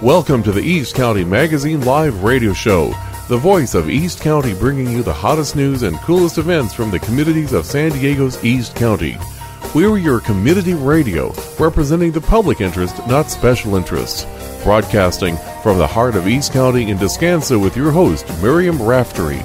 Welcome to the East County Magazine Live Radio Show, the voice of East County, bringing you the hottest news and coolest events from the communities of San Diego's East County. We're your community radio, representing the public interest, not special interests. Broadcasting from the heart of East County in Descanso with your host, Miriam Raftery.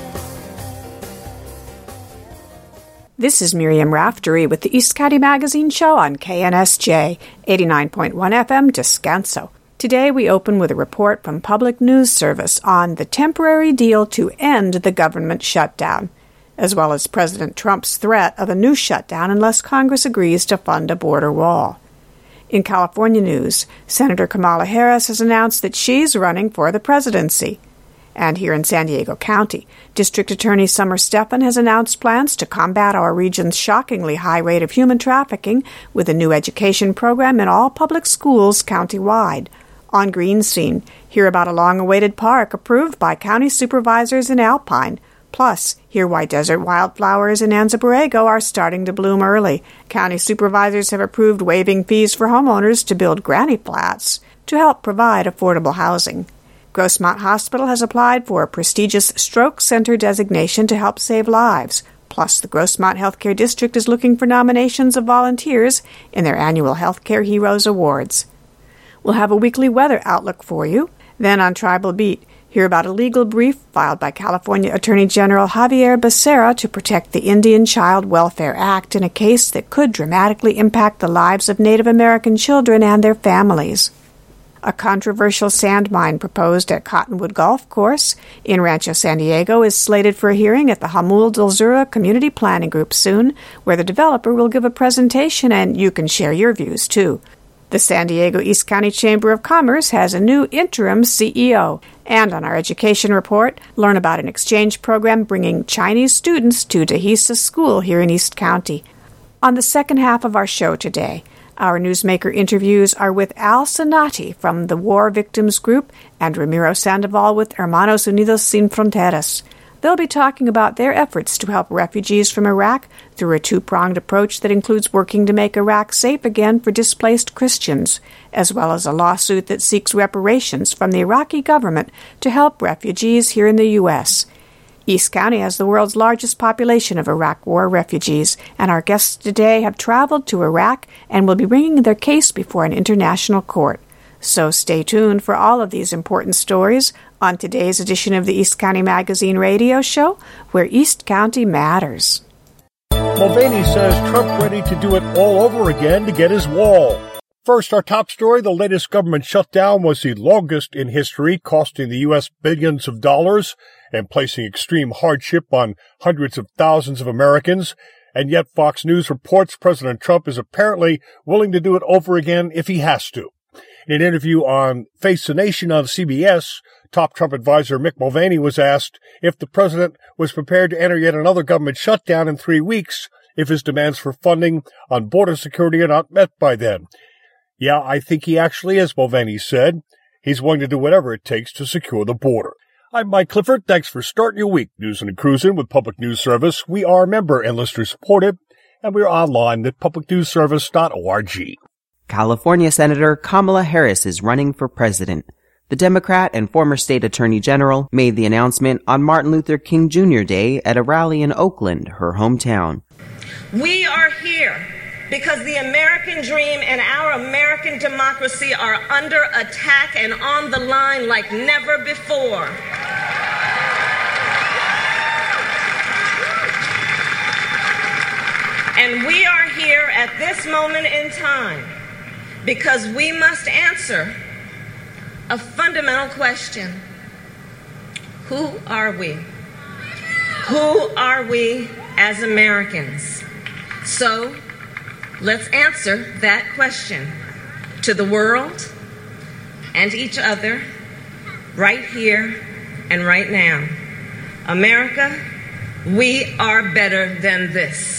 This is Miriam Raftery with the East County Magazine Show on KNSJ 89.1 FM Descanso. Today we open with a report from Public News Service on the temporary deal to end the government shutdown, as well as President Trump's threat of a new shutdown unless Congress agrees to fund a border wall. In California news, Senator Kamala Harris has announced that she's running for the presidency. And here in San Diego County, District Attorney Summer Stephan has announced plans to combat our region's shockingly high rate of human trafficking with a new education program in all public schools countywide. On Green Scene, hear about a long-awaited park approved by county supervisors in Alpine. Plus, hear why desert wildflowers in Anza Borrego are starting to bloom early. County supervisors have approved waiving fees for homeowners to build granny flats to help provide affordable housing. Grossmont Hospital has applied for a prestigious stroke center designation to help save lives. Plus, the Grossmont Healthcare District is looking for nominations of volunteers in their annual Healthcare Heroes Awards. We'll have a weekly weather outlook for you. Then on Tribal Beat, hear about a legal brief filed by California Attorney General Javier Becerra to protect the Indian Child Welfare Act in a case that could dramatically impact the lives of Native American children and their families. A controversial sand mine proposed at Cottonwood Golf Course in Rancho San Diego is slated for a hearing at the Jamul del Zura Community Planning Group soon, where the developer will give a presentation and you can share your views too. The San Diego East County Chamber of Commerce has a new interim CEO. And on our education report, learn about an exchange program bringing Chinese students to Dehesa School here in East County. On the second half of our show today, our newsmaker interviews are with Al Sanati from the War Victims Group and Ramiro Sandoval with Hermanos Unidos Sin Fronteras. They'll be talking about their efforts to help refugees from Iraq through a two-pronged approach that includes working to make Iraq safe again for displaced Christians, as well as a lawsuit that seeks reparations from the Iraqi government to help refugees here in the U.S. East County has the world's largest population of Iraq War refugees, and our guests today have traveled to Iraq and will be bringing their case before an international court. So stay tuned for all of these important stories on today's edition of the East County Magazine Radio Show, where East County matters. Mulvaney says Trump ready to do it all over again to get his wall. First, our top story, the latest government shutdown was the longest in history, costing the U.S. billions of dollars and placing extreme hardship on hundreds of thousands of Americans. And yet Fox News reports President Trump is apparently willing to do it over again if he has to. In an interview on Face the Nation on CBS, top Trump advisor Mick Mulvaney was asked if the president was prepared to enter yet another government shutdown in 3 weeks if his demands for funding on border security are not met by then. Yeah, I think he actually is, Mulvaney said. He's willing to do whatever it takes to secure the border. I'm Mike Clifford. Thanks for starting your week. News and Cruising with Public News Service. We are member and listener supported, and we're online at publicnewsservice.org. California Senator Kamala Harris is running for president. The Democrat and former state attorney general made the announcement on Martin Luther King Jr. Day at a rally in Oakland, her hometown. We are here because the American dream and our American democracy are under attack and on the line like never before. And we are here at this moment in time because we must answer a fundamental question. Who are we? Who are we as Americans? So let's answer that question to the world and each other right here and right now. America, we are better than this.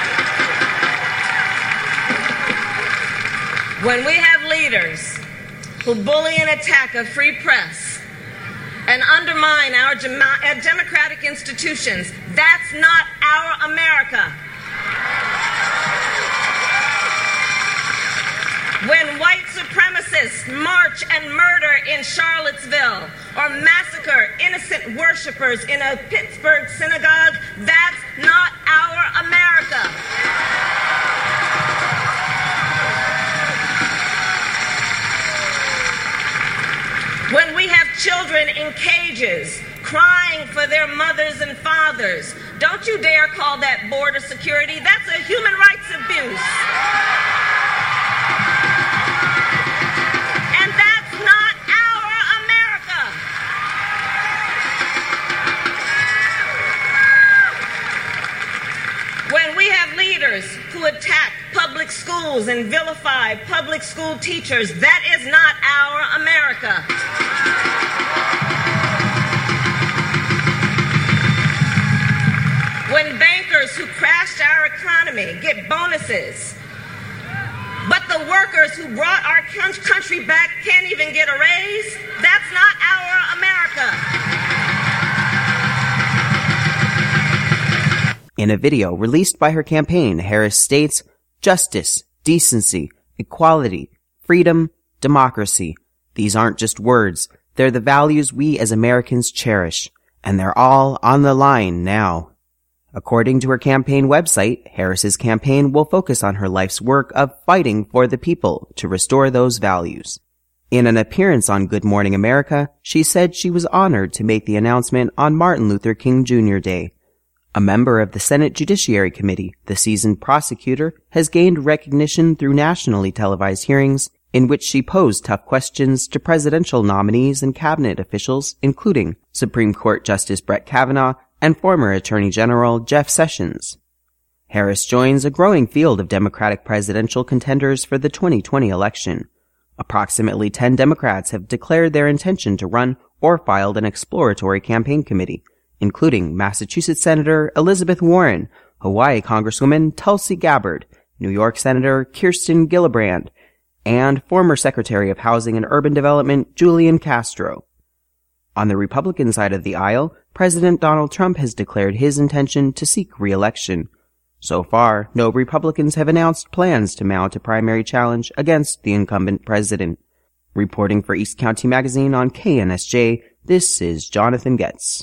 When we have leaders who bully and attack a free press and undermine our democratic institutions. That's not our America. When white supremacists march and murder in Charlottesville or massacre innocent worshipers in a Pittsburgh synagogue, that's not our America. When we have children in cages crying for their mothers and fathers, don't you dare call that border security. That's a human rights abuse. And that's not our America. When we have leaders who attack public schools and vilify public school teachers, that is not our America. When bankers who crashed our economy get bonuses, but the workers who brought our country back can't even get a raise, that's not our America. In a video released by her campaign, Harris states, "Justice, decency, equality, freedom, democracy. These aren't just words. They're the values we as Americans cherish, and they're all on the line now." According to her campaign website, Harris's campaign will focus on her life's work of fighting for the people to restore those values. In an appearance on Good Morning America, she said she was honored to make the announcement on Martin Luther King Jr. Day. A member of the Senate Judiciary Committee, the seasoned prosecutor, has gained recognition through nationally televised hearings in which she posed tough questions to presidential nominees and cabinet officials, including Supreme Court Justice Brett Kavanaugh and former Attorney General Jeff Sessions. Harris joins a growing field of Democratic presidential contenders for the 2020 election. Approximately 10 Democrats have declared their intention to run or filed an exploratory campaign committee, including Massachusetts Senator Elizabeth Warren, Hawaii Congresswoman Tulsi Gabbard, New York Senator Kirsten Gillibrand, and former Secretary of Housing and Urban Development Julian Castro. On the Republican side of the aisle, President Donald Trump has declared his intention to seek re-election. So far, no Republicans have announced plans to mount a primary challenge against the incumbent president. Reporting for East County Magazine on KNSJ, this is Jonathan Getz.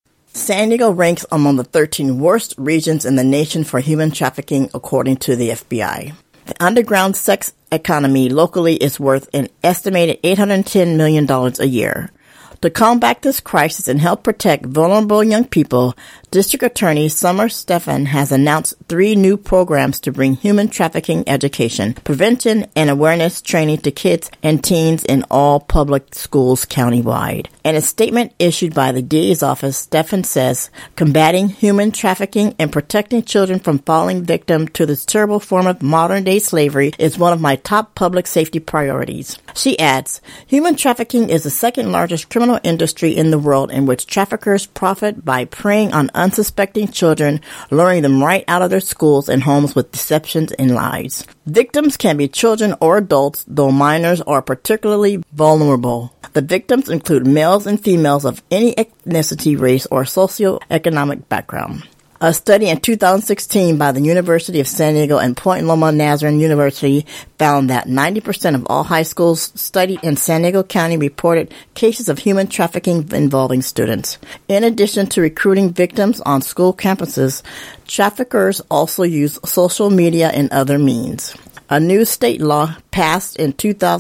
San Diego ranks among the 13 worst regions in the nation for human trafficking, according to the FBI. The underground sex economy locally is worth an estimated $810 million a year. To combat this crisis and help protect vulnerable young people, District Attorney Summer Stephan has announced 3 new programs to bring human trafficking education, prevention, and awareness training to kids and teens in all public schools countywide. In a statement issued by the DA's office, Stephan says, "Combating human trafficking and protecting children from falling victim to this terrible form of modern-day slavery is one of my top public safety priorities." She adds, "Human trafficking is the second largest criminal industry in the world in which traffickers profit by preying on unsuspecting children, luring them right out of their schools and homes with deceptions and lies. Victims can be children or adults, though minors are particularly vulnerable. The victims include males and females of any ethnicity, race, or socioeconomic background." A study in 2016 by the University of San Diego and Point Loma Nazarene University found that 90% of all high schools studied in San Diego County reported cases of human trafficking involving students. In addition to recruiting victims on school campuses, traffickers also use social media and other means. A new state law passed in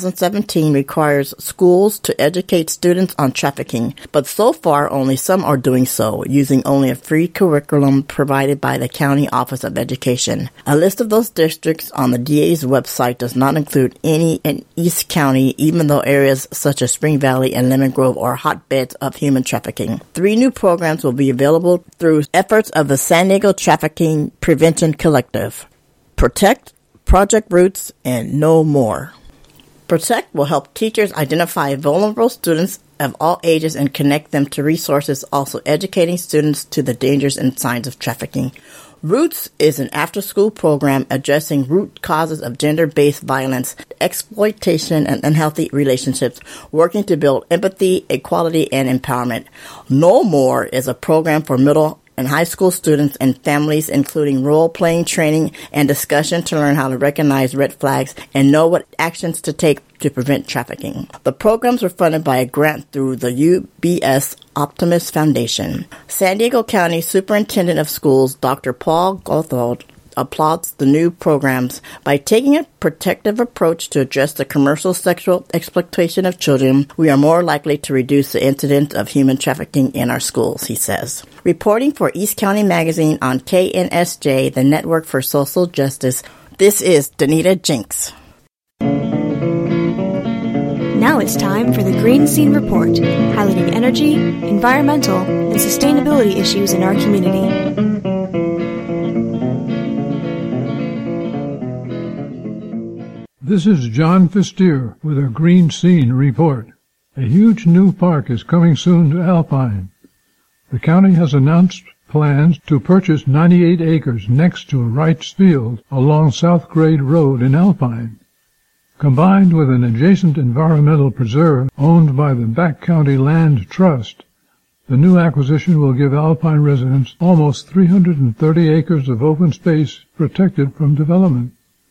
2017 requires schools to educate students on trafficking, but so far only some are doing so, using only a free curriculum provided by the County Office of Education. A list of those districts on the DA's website does not include any in East County, even though areas such as Spring Valley and Lemon Grove are hotbeds of human trafficking. 3 new programs will be available through efforts of the San Diego Trafficking Prevention Collective. Protect, Project Roots, and No More. Protect will help teachers identify vulnerable students of all ages and connect them to resources, also educating students to the dangers and signs of trafficking. Roots is an after-school program addressing root causes of gender-based violence, exploitation, and unhealthy relationships, working to build empathy, equality, and empowerment. No More is a program for middle and high school students and families, including role-playing training and discussion to learn how to recognize red flags and know what actions to take to prevent trafficking. The programs were funded by a grant through the UBS Optimus Foundation. San Diego County Superintendent of Schools, Dr. Paul Gotthold, applauds the new programs. By taking a protective approach to address the commercial sexual exploitation of children, we are more likely to reduce the incidence of human trafficking in our schools, he says. Reporting for East County Magazine on KNSJ, the Network for Social Justice, this is Danita Jinks. Now it's time for the Green Scene Report, highlighting energy, environmental, and sustainability issues in our community. This is John Fistier with a Green Scene Report. A huge new park is coming soon to Alpine. The county has announced plans to purchase 98 acres next to Wright's Field along South Grade Road in Alpine. Combined with an adjacent environmental preserve owned by the Back County Land Trust, the new acquisition will give Alpine residents almost 330 acres of open space protected from development.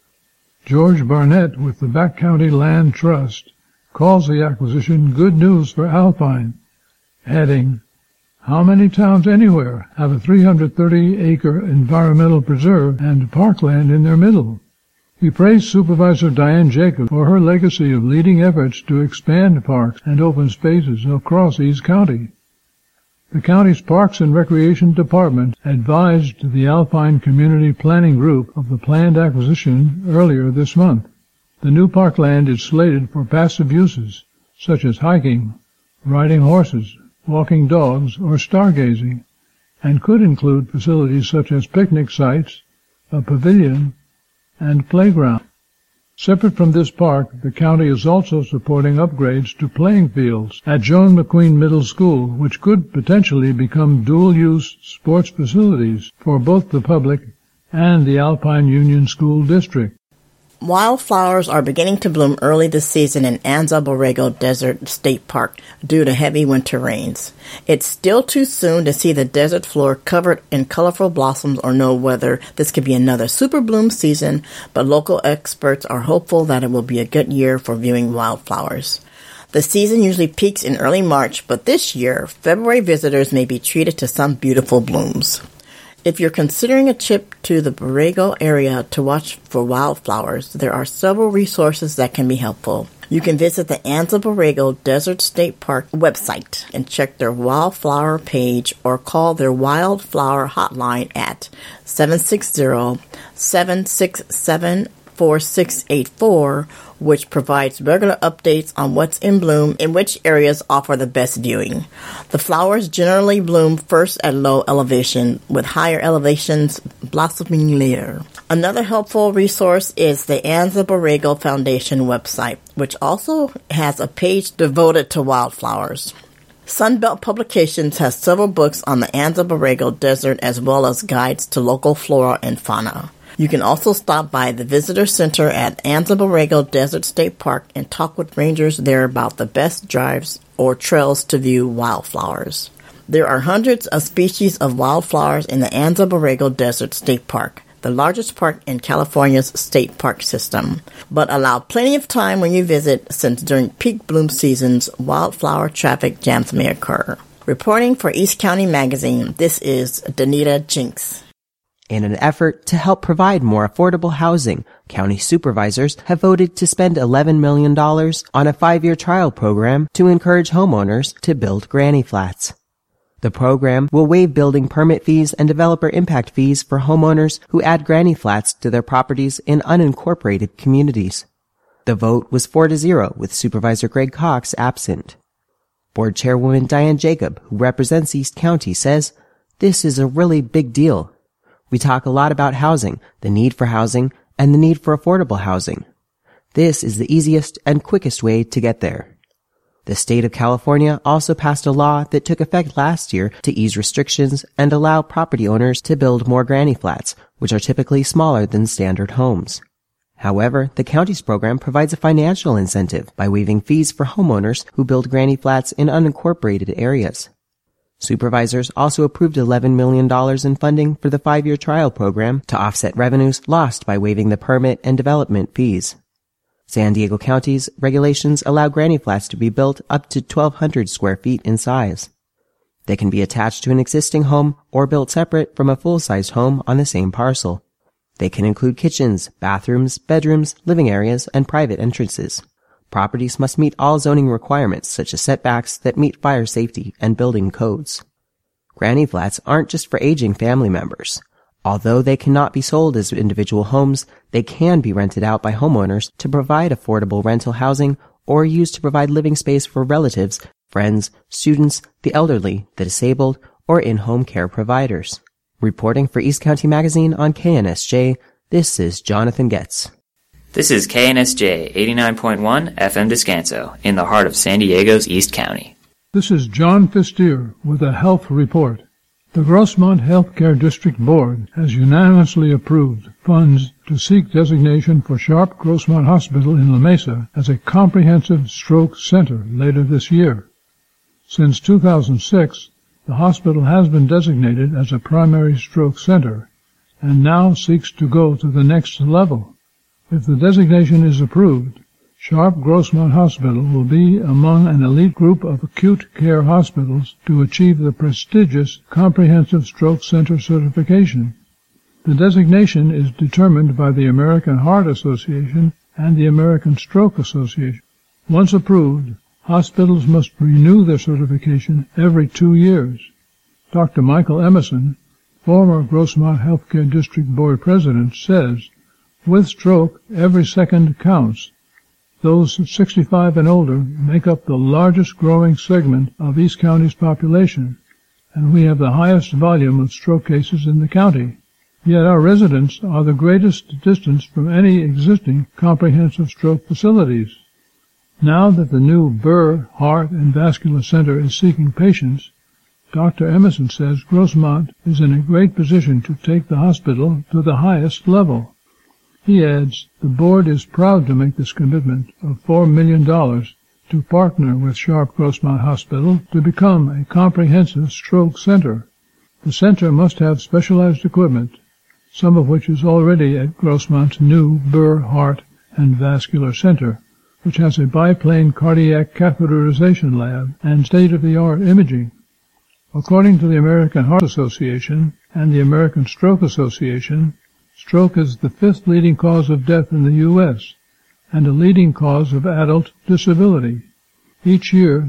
George Barnett with the Back County Land Trust calls the acquisition good news for Alpine, adding, "How many towns anywhere have a 330-acre environmental preserve and parkland in their middle?" He praised Supervisor Diane Jacob for her legacy of leading efforts to expand parks and open spaces across East County. The county's Parks and Recreation Department advised the Alpine Community Planning Group of the planned acquisition earlier this month. The new parkland is slated for passive uses, such as hiking, riding horses, walking dogs, or stargazing, and could include facilities such as picnic sites, a pavilion, and playground. Separate from this park, the county is also supporting upgrades to playing fields at Joan McQueen Middle School, which could potentially become dual-use sports facilities for both the public and the Alpine Union School District. Wildflowers are beginning to bloom early this season in Anza Borrego Desert State Park due to heavy winter rains. It's still too soon to see the desert floor covered in colorful blossoms or know whether this could be another super bloom season, but local experts are hopeful that it will be a good year for viewing wildflowers. The season usually peaks in early March, but this year, February visitors may be treated to some beautiful blooms. If you're considering a trip to the Borrego area to watch for wildflowers, there are several resources that can be helpful. You can visit the Anza Borrego Desert State Park website and check their wildflower page or call their wildflower hotline at 760-767-4684, which provides regular updates on what's in bloom and which areas offer the best viewing. The flowers generally bloom first at low elevation, with higher elevations blossoming later. Another helpful resource is the Anza Borrego Foundation website, which also has a page devoted to wildflowers. Sunbelt Publications has several books on the Anza Borrego Desert as well as guides to local flora and fauna. You can also stop by the Visitor Center at Anza Borrego Desert State Park and talk with rangers there about the best drives or trails to view wildflowers. There are hundreds of species of wildflowers in the Anza Borrego Desert State Park, the largest park in California's state park system. But allow plenty of time when you visit, since during peak bloom seasons, wildflower traffic jams may occur. Reporting for East County Magazine, this is Danita Jinks. In an effort to help provide more affordable housing, county supervisors have voted to spend $11 million on a 5-year trial program to encourage homeowners to build granny flats. The program will waive building permit fees and developer impact fees for homeowners who add granny flats to their properties in unincorporated communities. The vote was 4-0, with Supervisor Greg Cox absent. Board Chairwoman Diane Jacob, who represents East County, says, "This is a really big deal. We talk a lot about housing, the need for housing, and the need for affordable housing. This is the easiest and quickest way to get there. The state of California also passed a law that took effect last year to ease restrictions and allow property owners to build more granny flats, which are typically smaller than standard homes. However, the county's program provides a financial incentive by waiving fees for homeowners who build granny flats in unincorporated areas. Supervisors also approved $11 million in funding for the 5-year trial program to offset revenues lost by waiving the permit and development fees. San Diego County's regulations allow granny flats to be built up to 1,200 square feet in size. They can be attached to an existing home or built separate from a full-sized home on the same parcel. They can include kitchens, bathrooms, bedrooms, living areas, and private entrances. Properties must meet all zoning requirements such as setbacks that meet fire safety and building codes. Granny flats aren't just for aging family members. Although they cannot be sold as individual homes, they can be rented out by homeowners to provide affordable rental housing or used to provide living space for relatives, friends, students, the elderly, the disabled, or in-home care providers. Reporting for East County Magazine on KNSJ, this is Jonathan Getz. This is KNSJ 89.1 FM Descanso, in the heart of San Diego's East County. This is John Fistier with a health report. The Grossmont Healthcare District Board has unanimously approved funds to seek designation for Sharp Grossmont Hospital in La Mesa as a comprehensive stroke center later this year. Since 2006, the hospital has been designated as a primary stroke center and now seeks to go to the next level. If the designation is approved, Sharp Grossmont Hospital will be among an elite group of acute care hospitals to achieve the prestigious Comprehensive Stroke Center certification. The designation is determined by the American Heart Association and the American Stroke Association. Once approved, hospitals must renew their certification every 2 years. Dr. Michael Emerson, former Grossmont Healthcare District Board President, says, "With stroke, every second counts. Those 65 and older make up the largest growing segment of East County's population, and we have the highest volume of stroke cases in the county. Yet our residents are the greatest distance from any existing comprehensive stroke facilities. Now that the new Burr Heart and Vascular Center is seeking patients, Dr. Emerson says Grossmont is in a great position to take the hospital to the highest level." He adds, "The board is proud to make this commitment of $4 million to partner with Sharp Grossmont Hospital to become a comprehensive stroke center. The center must have specialized equipment, some of which is already at Grossmont's new Burr Heart and Vascular Center, which has a biplane cardiac catheterization lab and state-of-the-art imaging. According to the American Heart Association and the American Stroke Association, stroke is the 5th leading cause of death in the U.S. and a leading cause of adult disability. Each year,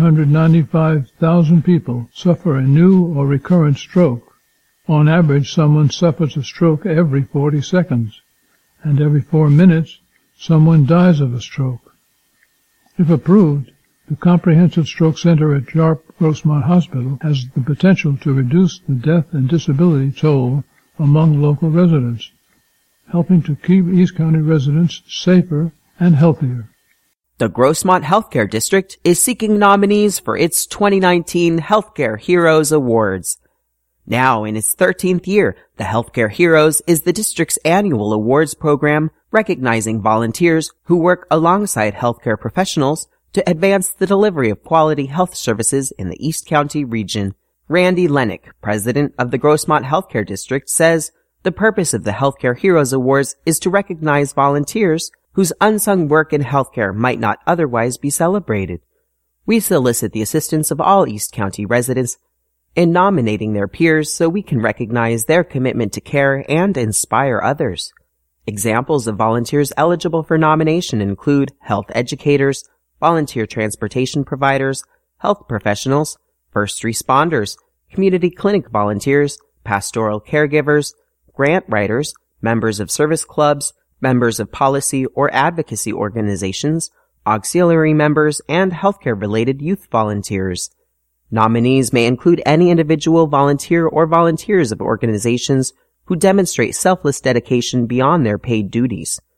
795,000 people suffer a new or recurrent stroke. On average, someone suffers a stroke every 40 seconds, and every 4 minutes, someone dies of a stroke. If approved, the Comprehensive Stroke Center at Sharp Grossmont Hospital has the potential to reduce the death and disability toll among local residents, helping to keep East County residents safer and healthier. The Grossmont Healthcare District is seeking nominees for its 2019 Healthcare Heroes Awards. Now in its 13th year, the Healthcare Heroes is the district's annual awards program recognizing volunteers who work alongside healthcare professionals to advance the delivery of quality health services in the East County region. Randy Lennick, president of the Grossmont Healthcare District, says the purpose of the Healthcare Heroes Awards is to recognize volunteers whose unsung work in healthcare might not otherwise be celebrated. We solicit the assistance of all East County residents in nominating their peers so we can recognize their commitment to care and inspire others. Examples of volunteers eligible for nomination include health educators, volunteer transportation providers, health professionals, first responders, community clinic volunteers, pastoral caregivers, grant writers, members of service clubs, members of policy or advocacy organizations, auxiliary members, and healthcare-related youth volunteers. Nominees may include any individual volunteer or volunteers of organizations who demonstrate selfless dedication beyond their paid duties.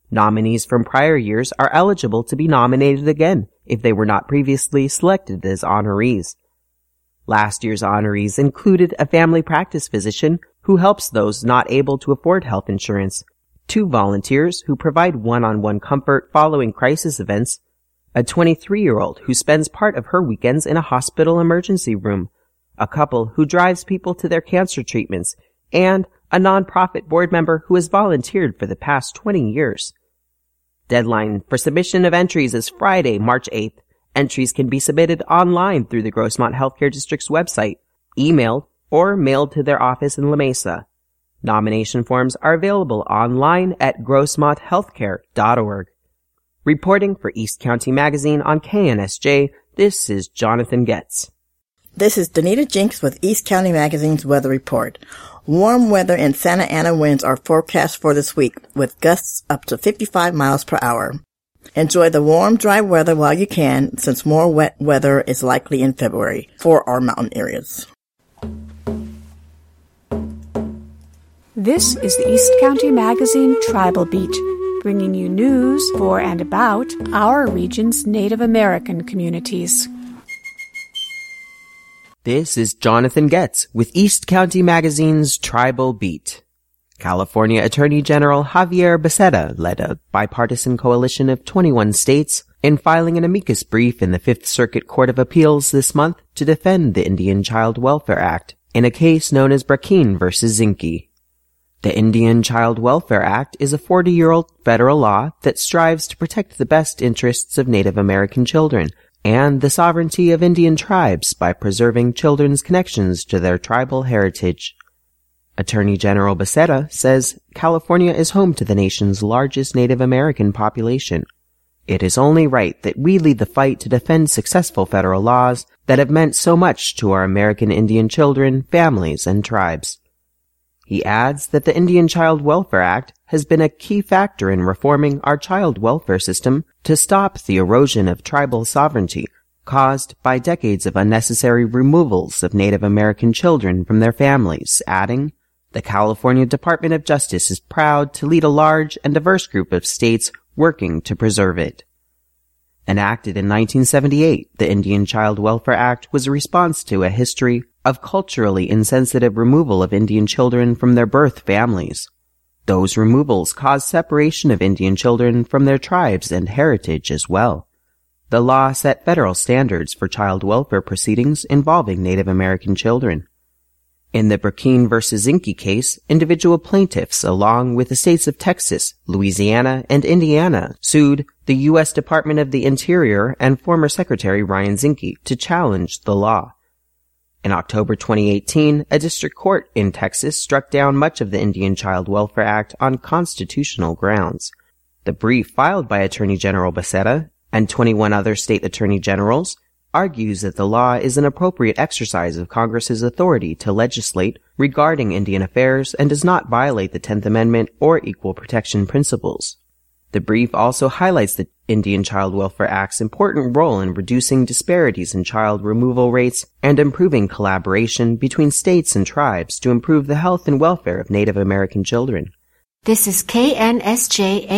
Nominees from prior years are eligible to be nominated again if they were not previously selected as honorees. Last year's honorees included a family practice physician who helps those not able to afford health insurance, 2 volunteers who provide one-on-one comfort following crisis events, a 23-year-old who spends part of her weekends in a hospital emergency room, a couple who drives people to their cancer treatments, and a nonprofit board member who has volunteered for the past 20 years. Deadline for submission of entries is Friday, March 8th. Entries can be submitted online through the Grossmont Healthcare District's website, emailed, or mailed to their office in La Mesa. Nomination forms are available online at grossmonthealthcare.org. Reporting for East County Magazine on KNSJ, this is Jonathan Getz. This is Danita Jinks with East County Magazine's weather report. Warm weather and Santa Ana winds are forecast for this week, with gusts up to 55 miles per hour. Enjoy the warm, dry weather while you can, since more wet weather is likely in February for our mountain areas. This is the East County Magazine Tribal Beat, bringing you news for and about our region's Native American communities. This is Jonathan Getz with East County Magazine's Tribal Beat. California Attorney General Javier Becerra led a bipartisan coalition of 21 states in filing an amicus brief in the Fifth Circuit Court of Appeals this month to defend the Indian Child Welfare Act in a case known as Brackeen v. Zinke. The Indian Child Welfare Act is a 40-year-old federal law that strives to protect the best interests of Native American children and the sovereignty of Indian tribes by preserving children's connections to their tribal heritage. Attorney General Becerra says California is home to the nation's largest Native American population. It is only right that we lead the fight to defend successful federal laws that have meant so much to our American Indian children, families, and tribes. He adds that the Indian Child Welfare Act has been a key factor in reforming our child welfare system to stop the erosion of tribal sovereignty caused by decades of unnecessary removals of Native American children from their families, adding, "The California Department of Justice is proud to lead a large and diverse group of states working to preserve it." Enacted in 1978, the Indian Child Welfare Act was a response to a history of culturally insensitive removal of Indian children from their birth families. Those removals caused separation of Indian children from their tribes and heritage as well. The law set federal standards for child welfare proceedings involving Native American children. In the Brackeen v. Zinke case, individual plaintiffs, along with the states of Texas, Louisiana, and Indiana, sued the U.S. Department of the Interior and former Secretary Ryan Zinke to challenge the law. In October 2018, a district court in Texas struck down much of the Indian Child Welfare Act on constitutional grounds. The brief filed by Attorney General Becerra and 21 other state attorney generals argues that the law is an appropriate exercise of Congress's authority to legislate regarding Indian affairs and does not violate the 10th Amendment or equal protection principles. The brief also highlights the Indian Child Welfare Act's important role in reducing disparities in child removal rates and improving collaboration between states and tribes to improve the health and welfare of Native American children. This is KNSJ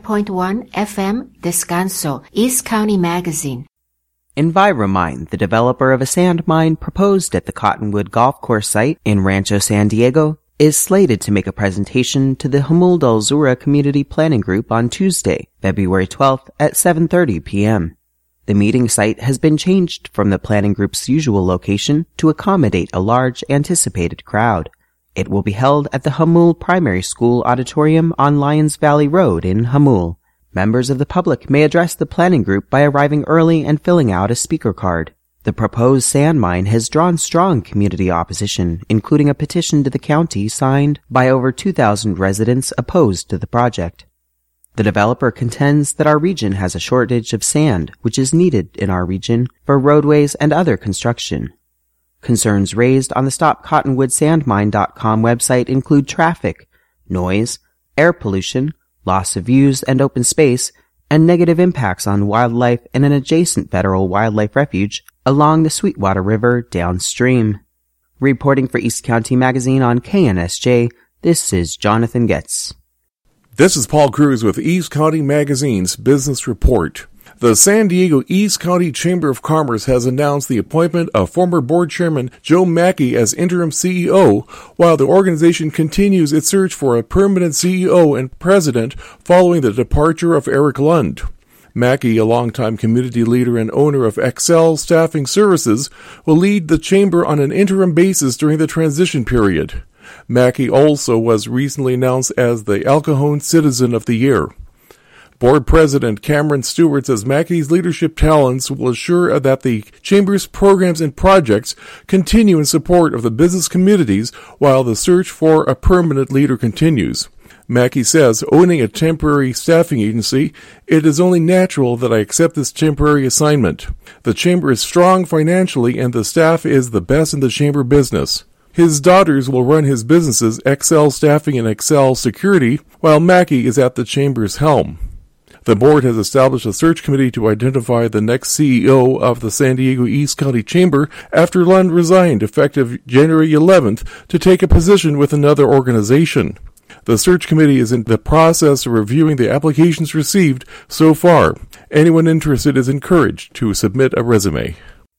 89.1 FM Descanso, East County Magazine. Enviromind, the developer of a sand mine proposed at the Cottonwood Golf Course site in Rancho San Diego, is slated to make a presentation to the Jamul del Zura Community Planning Group on Tuesday, February 12th at 7:30 p.m. The meeting site has been changed from the planning group's usual location to accommodate a large anticipated crowd. It will be held at the Jamul Primary School Auditorium on Lions Valley Road in Jamul. Members of the public may address the planning group by arriving early and filling out a speaker card. The proposed sand mine has drawn strong community opposition, including a petition to the county signed by over 2,000 residents opposed to the project. The developer contends that our region has a shortage of sand, which is needed in our region for roadways and other construction. Concerns raised on the StopCottonwoodSandMine.com website include traffic, noise, air pollution, loss of views and open space, and negative impacts on wildlife in an adjacent federal wildlife refuge along the Sweetwater River downstream. Reporting for East County Magazine on KNSJ, this is Jonathan Getz. This is Paul Cruz with East County Magazine's Business Report. The San Diego East County Chamber of Commerce has announced the appointment of former board chairman Joe Mackey as interim CEO, while the organization continues its search for a permanent CEO and president following the departure of Eric Lund. Mackey, a longtime community leader and owner of Excel Staffing Services, will lead the chamber on an interim basis during the transition period. Mackey also was recently announced as the El Cajon Citizen of the Year. Board President Cameron Stewart says Mackey's leadership talents will ensure that the Chamber's programs and projects continue in support of the business communities while the search for a permanent leader continues. Mackey says, owning a temporary staffing agency, it is only natural that I accept this temporary assignment. The Chamber is strong financially and the staff is the best in the Chamber business. His daughters will run his businesses, Excel Staffing and Excel Security, while Mackey is at the Chamber's helm. The board has established a search committee to identify the next CEO of the San Diego East County Chamber after Lund resigned effective January 11th to take a position with another organization. The search committee is in the process of reviewing the applications received so far. Anyone interested is encouraged to submit a resume.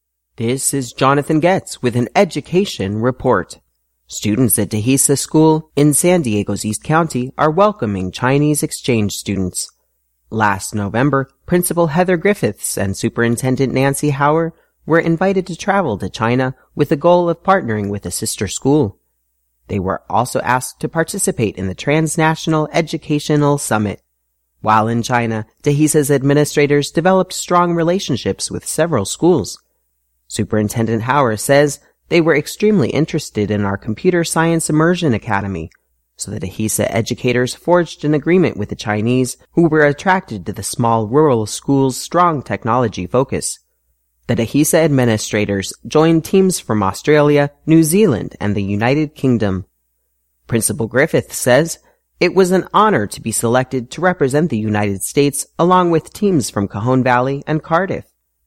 This is Jonathan Getz with an education report. Students at Dehesa School in San Diego's East County are welcoming Chinese exchange students. Last November, Principal Heather Griffiths and Superintendent Nancy Hauer were invited to travel to China with the goal of partnering with a sister school. They were also asked to participate in the Transnational Educational Summit. While in China, Dehesa's administrators developed strong relationships with several schools. Superintendent Hauer says they were extremely interested in our Computer Science Immersion Academy, so the Dehesa educators forged an agreement with the Chinese who were attracted to the small rural school's strong technology focus. The Dehesa administrators joined teams from Australia, New Zealand, and the United Kingdom. Principal Griffith says, "It was an honor to be selected to represent the United States along with teams from Cajon Valley and Cardiff.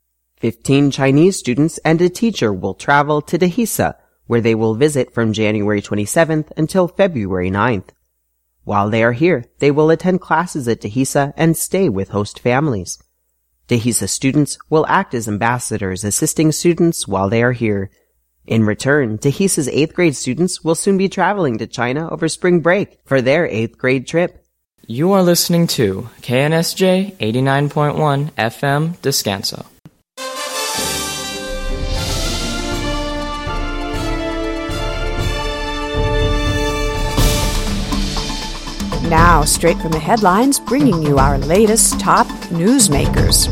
15 Chinese students and a teacher will travel to Dehesa, where they will visit from January 27th until February 9th. While they are here, they will attend classes at Dehesa and stay with host families. Dehesa students will act as ambassadors assisting students while they are here. In return, Dehesa's 8th grade students will soon be traveling to China over spring break for their 8th grade trip." You are listening to KNSJ 89.1 FM Descanso. Now, straight from the headlines, bringing you our latest top newsmakers.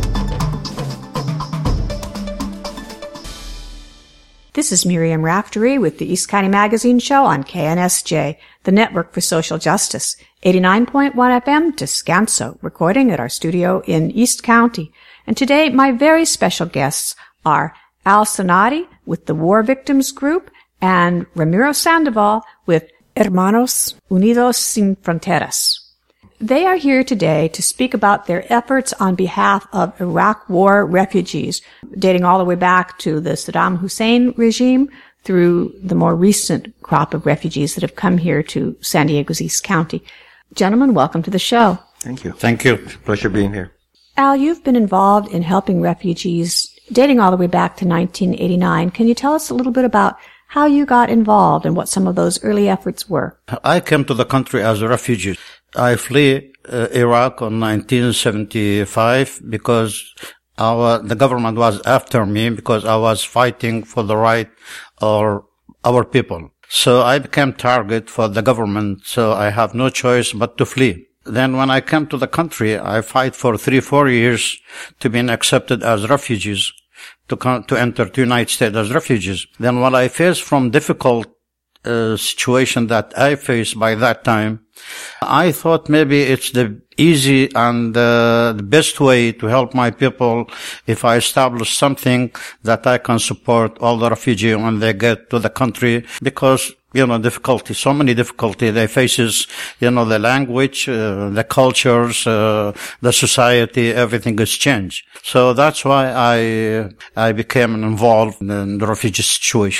This is Miriam Raftery with the East County Magazine Show on KNSJ, the Network for Social Justice, 89.1 FM Descanso, recording at our studio in East County. And today, my very special guests are Al Sonati with the War Victims Group and Ramiro Sandoval with Hermanos Unidos Sin Fronteras. They are here today to speak about their efforts on behalf of Iraq War refugees, dating all the way back to the Saddam Hussein regime through the more recent crop of refugees that have come here to San Diego's East County. Gentlemen, welcome to the show. Thank you. Thank you. Pleasure being here. Al, you've been involved in helping refugees dating all the way back to 1989. Can you tell us a little bit about how you got involved and what some of those early efforts were? I came to the country as a refugee. I fled Iraq in 1975 because the government was after me because I was fighting for the right of our people. So I became target for the government, so I have no choice but to flee. Then when I came to the country, I fight for 3-4 years to be accepted as refugees, to enter the United States as refugees. Then what I faced from difficult situation that I faced by that time, I thought maybe it's the easy and the best way to help my people if I establish something that I can support all the refugees when they get to the country, because difficulty, so many difficulty they faces, the language, the cultures, the society, everything has changed. So that's why I became involved in the refugee situation.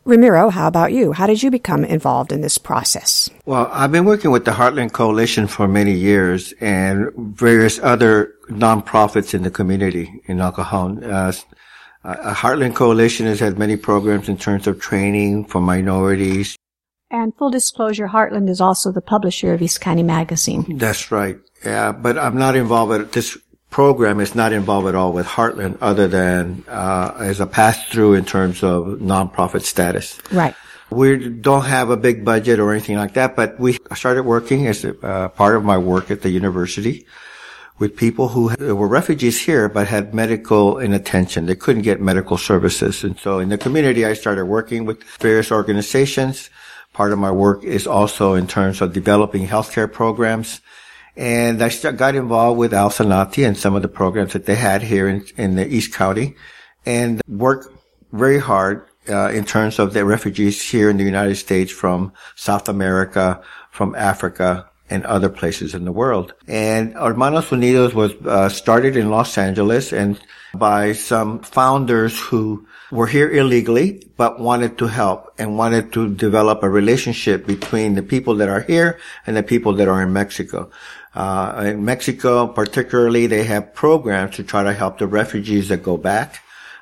Ramiro, how about you? How did you become involved in this process? Well, I've been working with the Heartland Coalition for many years and various other nonprofits in the community in El Cajon. Heartland Coalition has had many programs in terms of training for minorities. And full disclosure, Heartland is also the publisher of East County Magazine. That's right. Yeah, but I'm not involved with this program is not involved at all with Heartland other than as a pass-through in terms of nonprofit status. Right. We don't have a big budget or anything like that, but we started working as part of my work at the university with people who were refugees here but had medical inattention. They couldn't get medical services. And so in the community, I started working with various organizations. Part of my work is also in terms of developing healthcare programs. And I got involved with Al Sanati and some of the programs that they had here in the East County and worked very hard in terms of the refugees here in the United States from South America, from Africa, and other places in the world. And Hermanos Unidos was started in Los Angeles and by some founders who were here illegally but wanted to help and wanted to develop a relationship between the people that are here and the people that are in Mexico. In Mexico, particularly, they have programs to try to help the refugees that go back.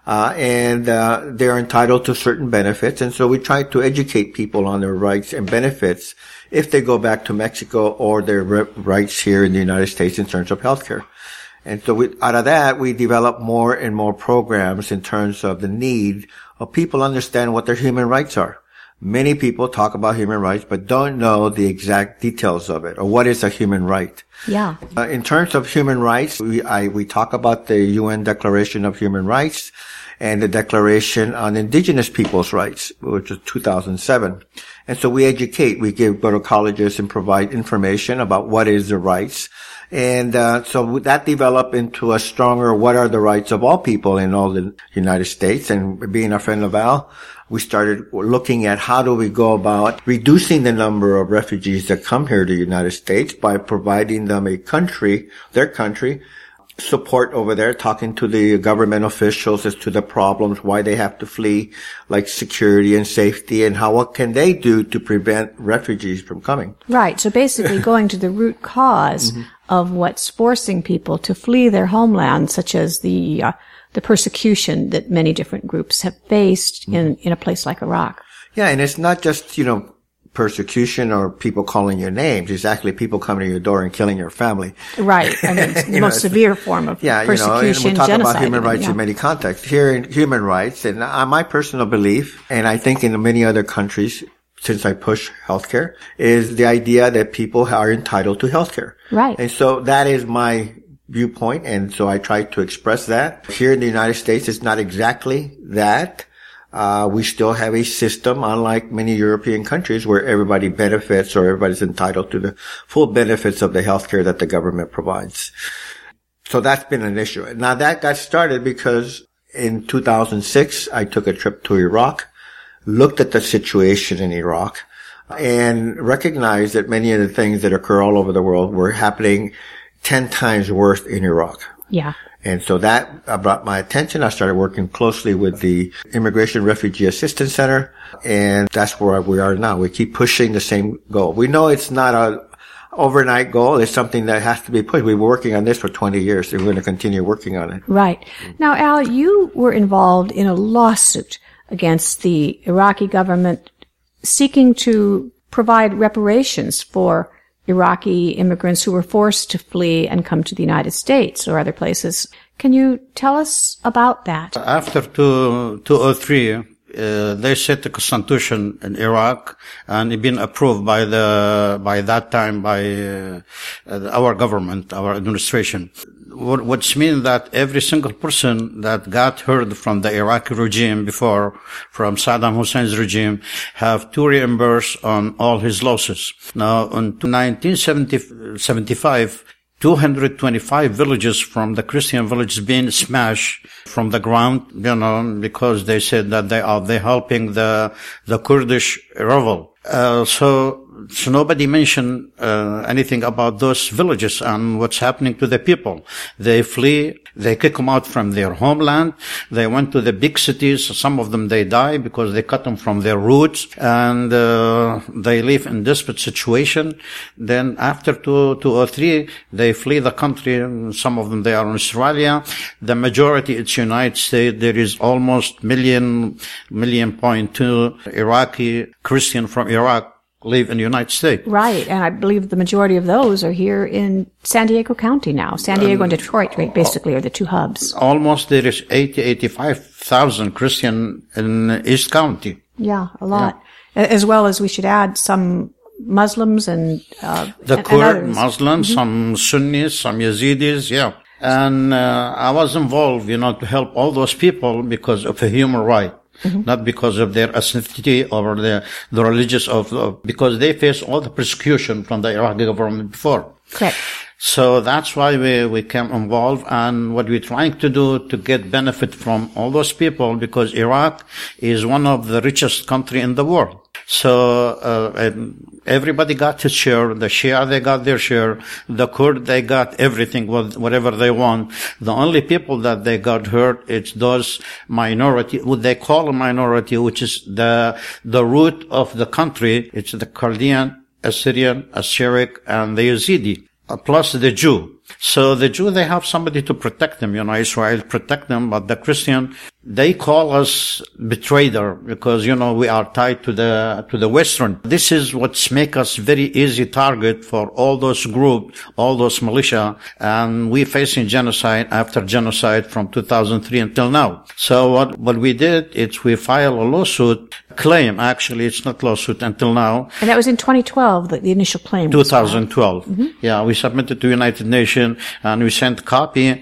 They're entitled to certain benefits. And so we try to educate people on their rights and benefits if they go back to Mexico or their rights here in the United States in terms of healthcare. And so out of that, we develop more and more programs in terms of the need of people understand what their human rights are. Many people talk about human rights, but don't know the exact details of it or what is a human right. Yeah. In terms of human rights, we talk about the UN Declaration of Human Rights and the Declaration on Indigenous Peoples' Rights, which is 2007. And so we educate, go to colleges and provide information about what is the rights. And so that developed into a stronger, what are the rights of all people in all the United States? And being a friend of Al, we started looking at how do we go about reducing the number of refugees that come here to the United States by providing them a country, their country, support over there, talking to the government officials as to the problems, why they have to flee, like security and safety, and what can they do to prevent refugees from coming. Right. So basically going to the root cause of what's forcing people to flee their homeland, such as the persecution that many different groups have faced in a place like Iraq. Yeah, and it's not just, persecution or people calling your names. It's actually people coming to your door and killing your family. Right. I mean, it's the most severe form of persecution, and we talk genocide. About human rights in many contexts. Here in human rights, and my personal belief, and I think in many other countries, since I push healthcare, is the idea that people are entitled to healthcare. Right. And so that is my viewpoint, and so I try to express that. Here in the United States, it's not exactly that. We still have a system, unlike many European countries, where everybody benefits or everybody's entitled to the full benefits of the healthcare that the government provides. So that's been an issue. Now that got started because in 2006, I took a trip to Iraq, looked at the situation in Iraq, and recognized that many of the things that occur all over the world were happening 10 times worse in Iraq. Yeah. And so that brought my attention. I started working closely with the Immigration Refugee Assistance Center, and that's where we are now. We keep pushing the same goal. We know it's not an overnight goal. It's something that has to be pushed. We've been working on this for 20 years, and we're going to continue working on it. Right. Now, Al, you were involved in a lawsuit against the Iraqi government seeking to provide reparations for Iraqi immigrants who were forced to flee and come to the United States or other places. Can you tell us about that? After 2003, they set the constitution in Iraq, and it been approved by our government, our administration. Which means that every single person that got hurt from the Iraqi regime before, from Saddam Hussein's regime, have to reimburse on all his losses. Now, in 1975, 225 villages from the Christian villages being smashed from the ground, because they said that they're helping the Kurdish rebel. So So nobody mentioned anything about those villages and what's happening to the people. They flee, they kick them out from their homeland. They went to the big cities. Some of them, they die because they cut them from their roots, and they live in desperate situation. Then after two or three, they flee the country. Some of them, they are in Australia. The majority, it's United States. There is almost 1.2 Iraqi Christian from Iraq live in the United States. Right, and I believe the majority of those are here in San Diego County now. San Diego and Detroit, right, basically, are the two hubs. Almost there is 85,000 Christian in East County. Yeah, a lot. Yeah. As well as we should add some Muslims and the Kurd Muslims, some Sunnis, some Yazidis, yeah. And I was involved, to help all those people because of a human right. Not because of their ethnicity or the religious because they face all the persecution from the Iraqi government before. Correct. So that's why we became involved, and what we're trying to do to get benefit from all those people, because Iraq is one of the richest country in the world. So everybody got his share. The Shia, they got their share. The Kurd, they got everything, whatever they want. The only people that they got hurt, it's those minority, what they call a minority, which is the root of the country. It's the Chaldean, Assyrian, Assyric, and the Yazidi, plus the Jew. So the Jew, they have somebody to protect them, Israel protect them, but the Christian, they call us betrayer because, we are tied to the Western. This is what's make us very easy target for all those groups, all those militia, and we facing genocide after genocide from 2003 until now. So what we did is we filed a lawsuit claim. Actually, it's not lawsuit until now. And that was in 2012, the initial claim. 2012. Yeah, we submitted to United Nations and we sent copy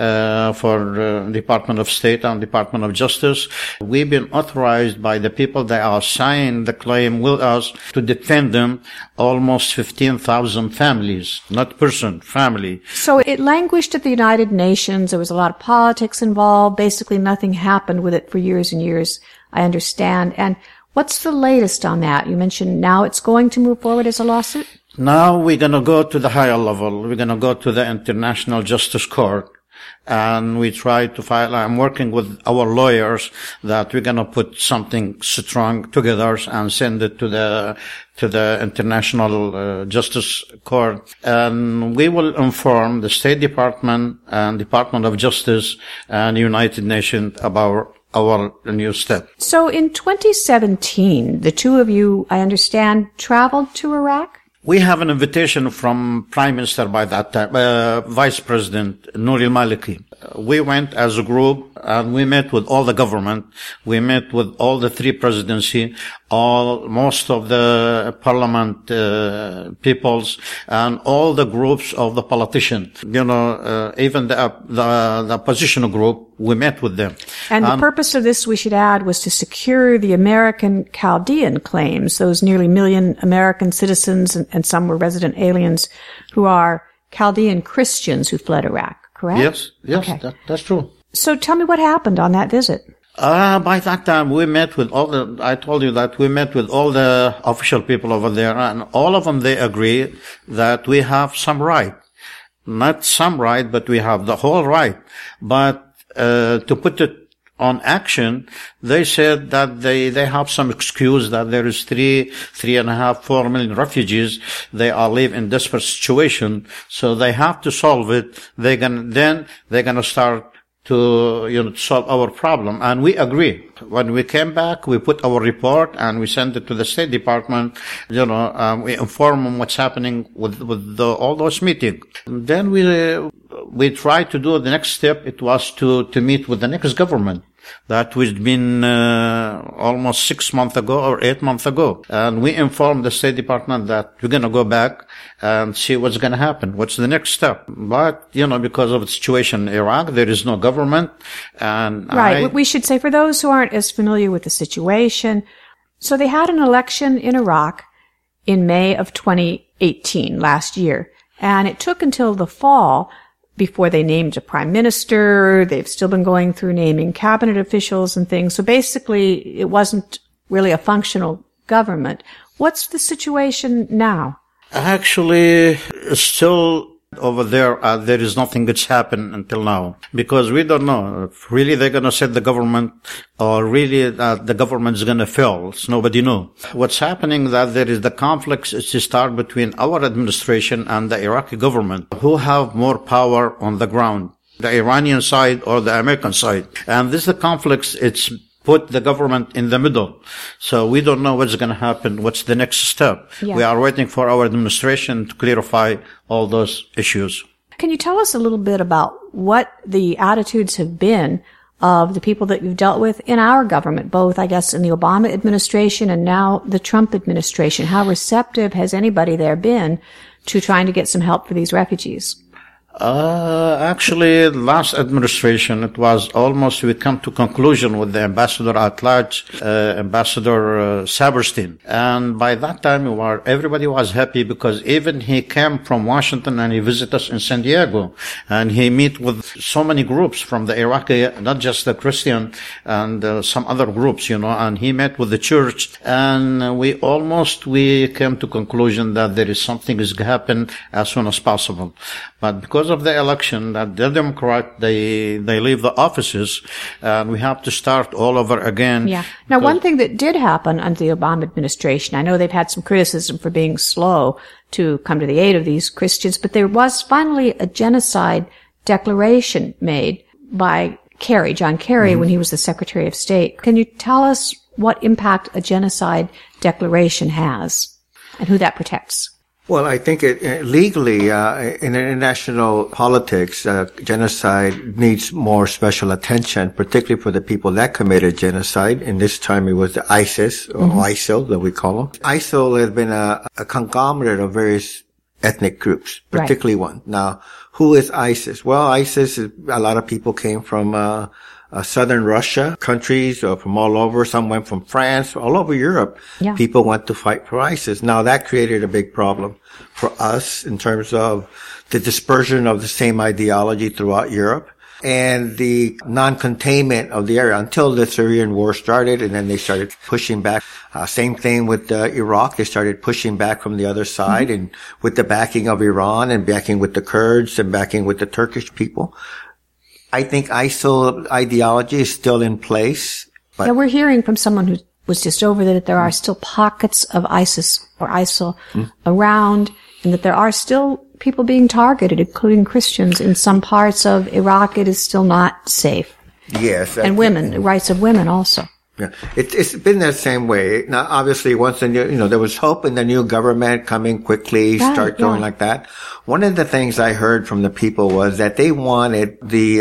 for Department of State and Department of Justice. We've been authorized by the people that are signed the claim with us to defend them, almost 15,000 families, not person, family. So it languished at the United Nations. There was a lot of politics involved. Basically nothing happened with it for years and years, I understand. And what's the latest on that? You mentioned now it's going to move forward as a lawsuit? Now we're going to go to the higher level. We're going to go to the International Justice Court. And we try to file, I'm working with our lawyers that we're going to put something strong together and send it to the International Justice Court. And we will inform the State Department and Department of Justice and United Nations about our new step. So in 2017, the two of you, I understand, traveled to Iraq? We have an invitation from Prime Minister by that time, Vice President Nouri al-Maliki. We went as a group and we met with all the government. We met with all the three presidency, most of the parliament peoples, and all the groups of the politicians. Even the opposition group, we met with them. And the purpose of this, we should add, was to secure the American Chaldean claims, those nearly 1 million American citizens, and some were resident aliens who are Chaldean Christians who fled Iraq, correct? Yes, okay. That's true. So tell me what happened on that visit. By that time, we met with I told you that we met with all the official people over there, and all of them, they agree that we have some right. Not some right, but we have the whole right. But to put it on action, they said that they have some excuse that there is 3.5, 4 million refugees. They are live in desperate situation, so they have to solve it. They're gonna start to solve our problem, and we agree. When we came back, we put our report and we sent it to the State Department. We inform them what's happening with all those meetings. Then we tried to do the next step. It was to meet with the next government. That was been almost 6 months ago or 8 months ago, and we informed the State Department that we're going to go back and see what's going to happen. What's the next step? But because of the situation in Iraq, there is no government, and right. We should say, for those who aren't as familiar with the situation, so they had an election in Iraq in May of 2018, last year, and it took until the fall before they named a prime minister. They've still been going through naming cabinet officials and things. So basically, it wasn't really a functional government. What's the situation now? Actually, still over there, there is nothing that's happened until now, because we don't know if really they're going to set the government or really the government's going to fail. It's nobody knows. What's happening that there is the conflicts to start between our administration and the Iraqi government, who have more power on the ground, the Iranian side or the American side. And this is the conflicts, it's put the government in the middle. So we don't know what's going to happen, what's the next step. Yeah. We are waiting for our administration to clarify all those issues. Can you tell us a little bit about what the attitudes have been of the people that you've dealt with in our government, both, I guess, in the Obama administration and now the Trump administration? How receptive has anybody there been to trying to get some help for these refugees? Actually, last administration, it was almost, we come to conclusion with the ambassador at large, Ambassador Saberstein. And by that time, everybody was happy because even he came from Washington and he visited us in San Diego. And he met with so many groups from the Iraqi, not just the Christian and some other groups, and he met with the church. And we came to conclusion that there is something is going to happen as soon as possible. But because of the election, that the Democrat, they leave the offices, and we have to start all over again. Yeah. Now, one thing that did happen under the Obama administration, I know they've had some criticism for being slow to come to the aid of these Christians, but there was finally a genocide declaration made by John Kerry, when he was the Secretary of State. Can you tell us what impact a genocide declaration has and who that protects? Well, I think legally, in international politics, genocide needs more special attention, particularly for the people that committed genocide. And this time it was the ISIS, or ISIL that we call them. ISIL has been a conglomerate of various ethnic groups, particularly one. Now, who is ISIS? Well, ISIS, a lot of people came from, southern Russia, countries from all over. Some went from France, all over Europe. Yeah. People went to fight for ISIS. Now that created a big problem for us in terms of the dispersion of the same ideology throughout Europe and the non-containment of the area until the Syrian war started, and then they started pushing back. Same thing with Iraq. They started pushing back from the other side, and with the backing of Iran and backing with the Kurds and backing with the Turkish people. I think ISIL ideology is still in place. But we're hearing from someone who was just over there that there are still pockets of ISIS or ISIL around, and that there are still people being targeted, including Christians. In some parts of Iraq, it is still not safe. Yes. And women, the rights of women also. Yeah. It's been that same way. Now, obviously, once there was hope in the new government coming quickly, start going like that. One of the things I heard from the people was that they wanted the,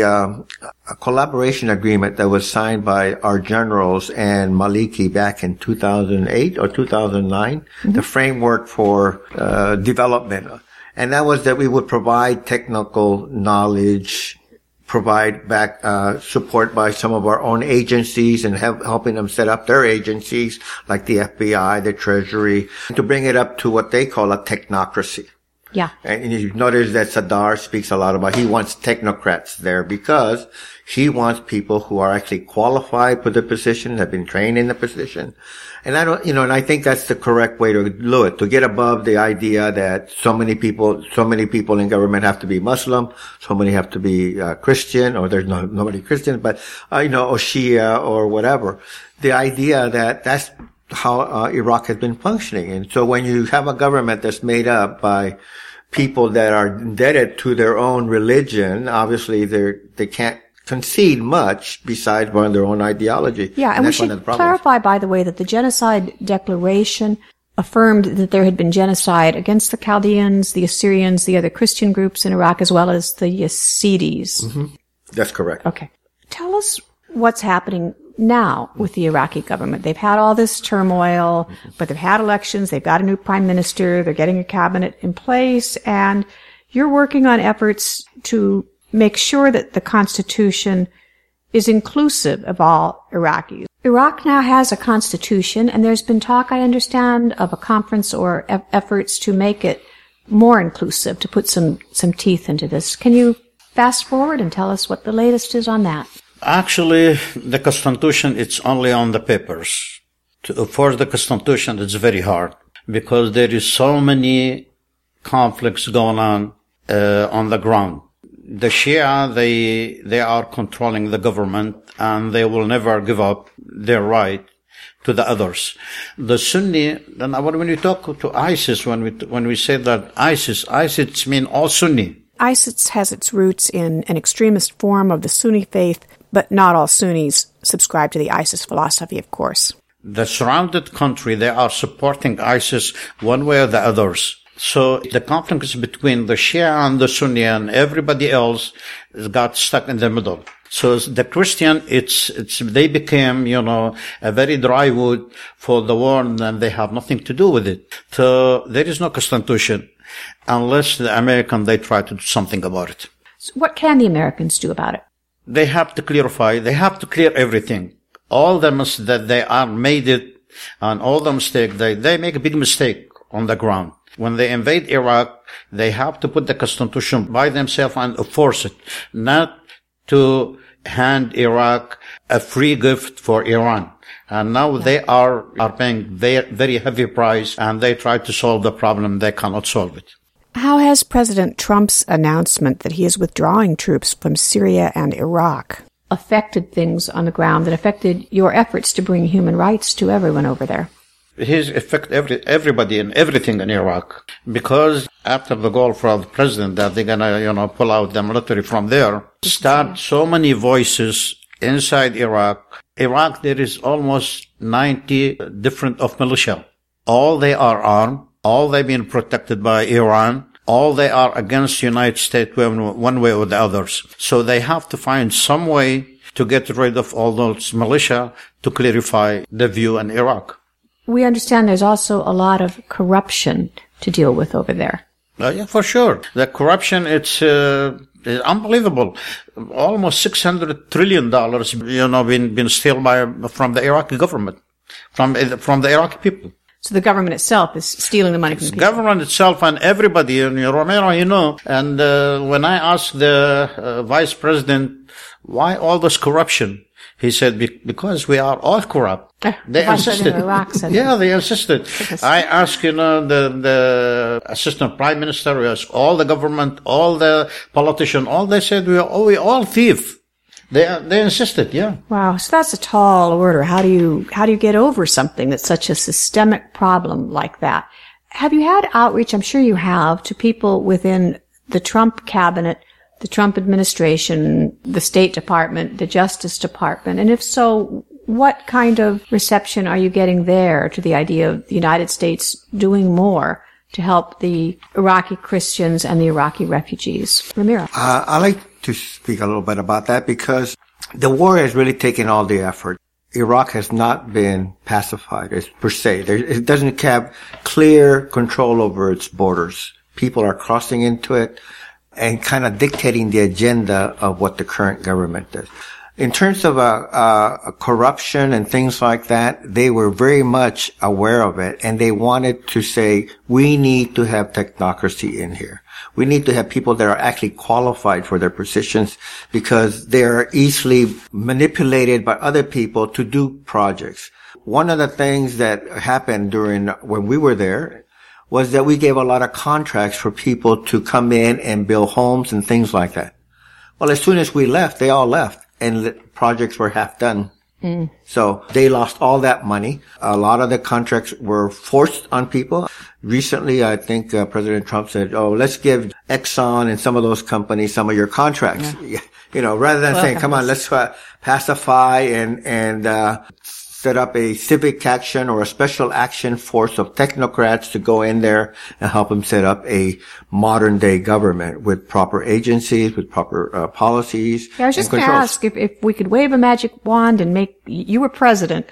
a collaboration agreement that was signed by our generals and Maliki back in 2008 or 2009, the framework for, development. And that was that we would provide technical knowledge, provide back support by some of our own agencies and helping them set up their agencies like the FBI, the Treasury, to bring it up to what they call a technocracy. Yeah. And you notice that Sadr speaks a lot about, he wants technocrats there because he wants people who are actually qualified for the position, have been trained in the position. And and I think that's the correct way to do it, to get above the idea that so many people in government have to be Muslim, so many have to be Christian, or there's nobody Christian, but, or Shia or whatever. The idea that that's how Iraq has been functioning. And so when you have a government that's made up by people that are indebted to their own religion, obviously they can't concede much besides one of their own ideology. Yeah, and we should clarify, by the way, that the Genocide Declaration affirmed that there had been genocide against the Chaldeans, the Assyrians, the other Christian groups in Iraq, as well as the Yazidis. That's correct. Okay. Tell us what's happening now with the Iraqi government. They've had all this turmoil, but they've had elections, they've got a new prime minister, they're getting a cabinet in place, and you're working on efforts to make sure that the Constitution is inclusive of all Iraqis. Iraq now has a constitution, and there's been talk, I understand, of a conference or efforts to make it more inclusive, to put some teeth into this. Can you fast forward and tell us what the latest is on that? Actually, the Constitution, it's only on the papers. To enforce the Constitution, it's very hard. because there is so many conflicts going on the ground. The Shia, they are controlling the government, and they will never give up their right to the others. The Sunni, then when we talk to ISIS, when we say that ISIS mean all Sunni. ISIS has its roots in an extremist form of the Sunni faith, but not all Sunnis subscribe to the ISIS philosophy, of course. The surrounded country, they are supporting ISIS one way or the others. So the conflict is between the Shia and the Sunni, and everybody else got stuck in the middle. So the Christian, they became, a very dry wood for the world, and they have nothing to do with it. So there is no constitution unless the American, they try to do something about it. So what can the Americans do about it? They have to clarify. They have to clear everything. All the that they are made it, and all the mistake, they make a big mistake on the ground. When they invade Iraq, they have to put the constitution by themselves and enforce it, not to hand Iraq a free gift for Iran. And now they are paying very, very heavy price, and they try to solve the problem. They cannot solve it. How has President Trump's announcement that he is withdrawing troops from Syria and Iraq affected things on the ground that affected your efforts to bring human rights to everyone over there? He's affect everybody and everything in Iraq, because after the goal for the president that they're gonna, pull out the military from there, start so many voices inside Iraq. Iraq, there is almost 90 different of militia. All they are armed, all they been protected by Iran, all they are against the United States one way or the others. So they have to find some way to get rid of all those militia to clarify the view in Iraq. We understand there's also a lot of corruption to deal with over there. Yeah, for sure. The corruption, it's unbelievable. Almost $600 trillion, been stolen from the Iraqi government, from the Iraqi people. So the government itself is stealing the money from the people. Government itself and everybody, Romero, and when I asked the vice president, why all this corruption? He said, because we are all corrupt. They insisted. Yeah, they insisted. I asked, the assistant prime minister, we asked all the government, all the politicians, all they said, we all thief. They insisted, yeah. Wow. So that's a tall order. How do you get over something that's such a systemic problem like that? Have you had outreach? I'm sure you have, to people within the Trump cabinet, the Trump administration, the State Department, the Justice Department? And if so, what kind of reception are you getting there to the idea of the United States doing more to help the Iraqi Christians and the Iraqi refugees? Ramiro. I like to speak a little bit about that because the war has really taken all the effort. Iraq has not been pacified per se. It doesn't have clear control over its borders. People are crossing into it and kind of dictating the agenda of what the current government does. In terms of corruption and things like that, they were very much aware of it, and they wanted to say, we need to have technocracy in here. We need to have people that are actually qualified for their positions because they are easily manipulated by other people to do projects. One of the things that happened when we were there was that we gave a lot of contracts for people to come in and build homes and things like that. Well, as soon as we left, they all left, and the projects were half done. So they lost all that money. A lot of the contracts were forced on people. Recently, I think President Trump said, let's give Exxon and some of those companies some of your contracts. Yeah. Rather than saying, come on, let's pacify and set up a civic action or a special action force of technocrats to go in there and help them set up a modern day government with proper agencies, with proper policies. Yeah, I was just going to ask if we could wave a magic wand and make you were president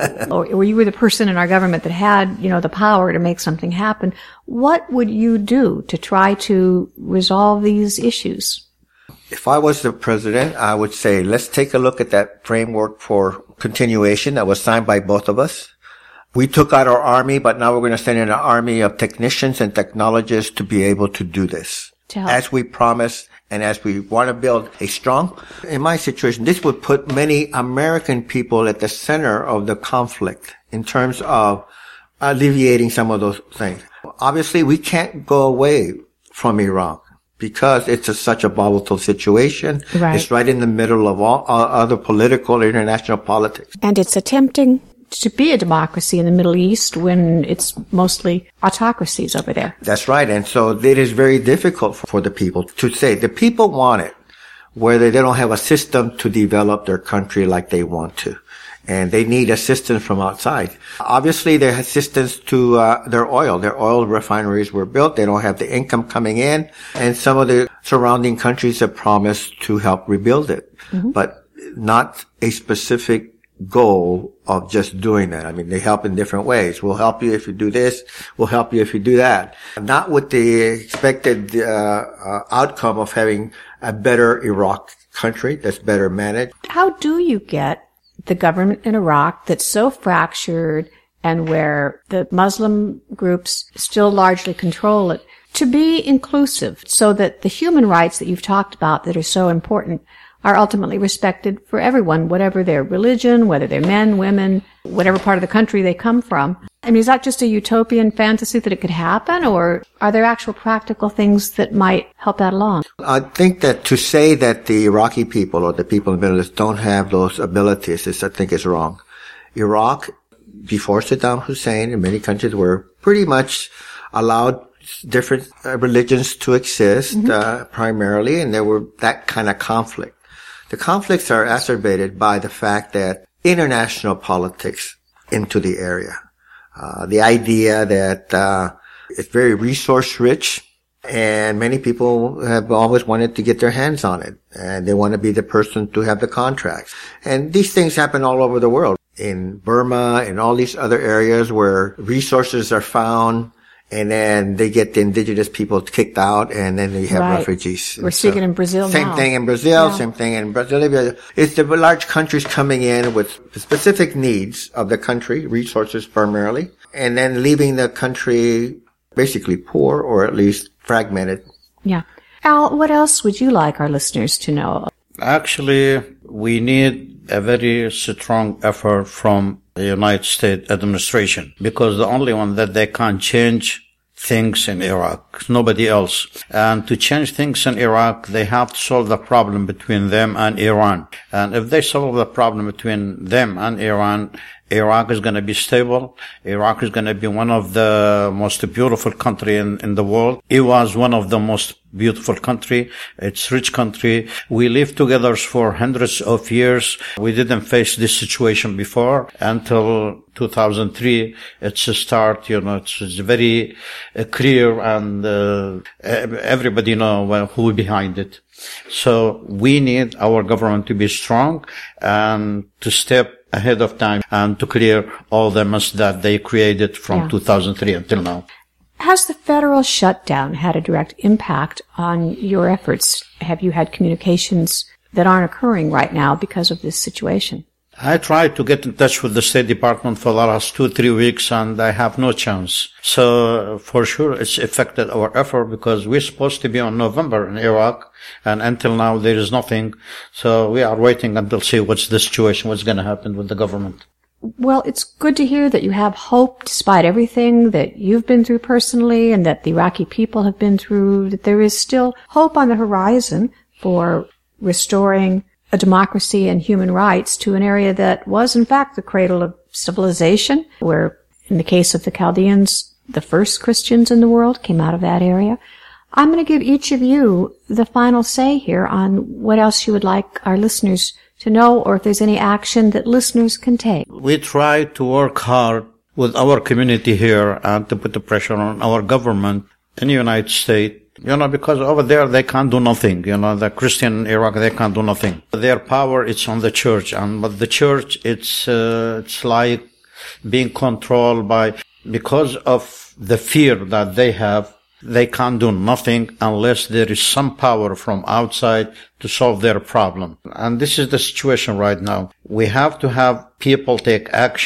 or you were the person in our government that had, the power to make something happen. What would you do to try to resolve these issues? If I was the president, I would say, let's take a look at that framework for continuation that was signed by both of us. We took out our army, but now we're going to send in an army of technicians and technologists to be able to do this. As we promised and as we want to build a strong, in my situation, this would put many American people at the center of the conflict in terms of alleviating some of those things. Obviously, we can't go away from Iraq because it's such a volatile situation. Right. It's right in the middle of all other political, international politics. And it's attempting to be a democracy in the Middle East when it's mostly autocracies over there. That's right. And so it is very difficult for the people to say. The people want it, where they don't have a system to develop their country like they want to. And they need assistance from outside. Obviously, their assistance to their oil. Their oil refineries were built. They don't have the income coming in. And some of the surrounding countries have promised to help rebuild it. Mm-hmm. But not a specific goal of just doing that. I mean, they help in different ways. We'll help you if you do this. We'll help you if you do that. Not with the expected outcome of having a better Iraq country that's better managed. How do you get the government in Iraq that's so fractured and where the Muslim groups still largely control it to be inclusive so that the human rights that you've talked about that are so important are ultimately respected for everyone, whatever their religion, whether they're men, women, whatever part of the country they come from? I mean, is that just a utopian fantasy that it could happen, or are there actual practical things that might help that along? I think that to say that the Iraqi people or the people in the Middle East don't have those abilities I think is wrong. Iraq, before Saddam Hussein and many countries were pretty much allowed different religions to exist, primarily, and there were that kind of conflict. The conflicts are exacerbated by the fact that international politics into the area. The idea that it's very resource rich, and many people have always wanted to get their hands on it, and they want to be the person to have the contracts. And these things happen all over the world. In Burma and all these other areas where resources are found, and then they get the indigenous people kicked out, and then they have refugees. We're seeing it in Brazil now. Same thing in Brazil, same thing in Bolivia. It's the large countries coming in with specific needs of the country, resources primarily, and then leaving the country basically poor or at least fragmented. Yeah. Al, what else would you like our listeners to know? Actually, we need a very strong effort from the United States administration, because the only one that they can change things in Iraq, nobody else. And to change things in Iraq, they have to solve the problem between them and Iran. And if they solve the problem between them and Iran, Iraq is going to be stable. Iraq is going to be one of the most beautiful country in the world. It was one of the most beautiful country. It's rich country. We lived together for hundreds of years. We didn't face this situation before until 2003. It's a start, it's very clear, and everybody know who is behind it. So we need our government to be strong and to step ahead of time and to clear all the mess that they created from 2003 until now. Has the federal shutdown had a direct impact on your efforts? Have you had communications that aren't occurring right now because of this situation? I tried to get in touch with the State Department for the last 2-3 weeks, and I have no chance. So for sure it's affected our effort, because we're supposed to be on November in Iraq, and until now there is nothing. So we are waiting until see what's the situation, what's going to happen with the government. Well, it's good to hear that you have hope despite everything that you've been through personally and that the Iraqi people have been through, that there is still hope on the horizon for restoring a democracy and human rights to an area that was, in fact, the cradle of civilization, where, in the case of the Chaldeans, the first Christians in the world came out of that area. I'm going to give each of you the final say here on what else you would like our listeners to know, or if there's any action that listeners can take. We try to work hard with our community here and to put the pressure on our government in the United States. Because over there they can't do nothing. The Christian in Iraq, they can't do nothing. Their power, it's on the church. But the church, it's like being controlled because of the fear that they have. They can't do nothing unless there is some power from outside to solve their problem. And this is the situation right now. We have to have people take action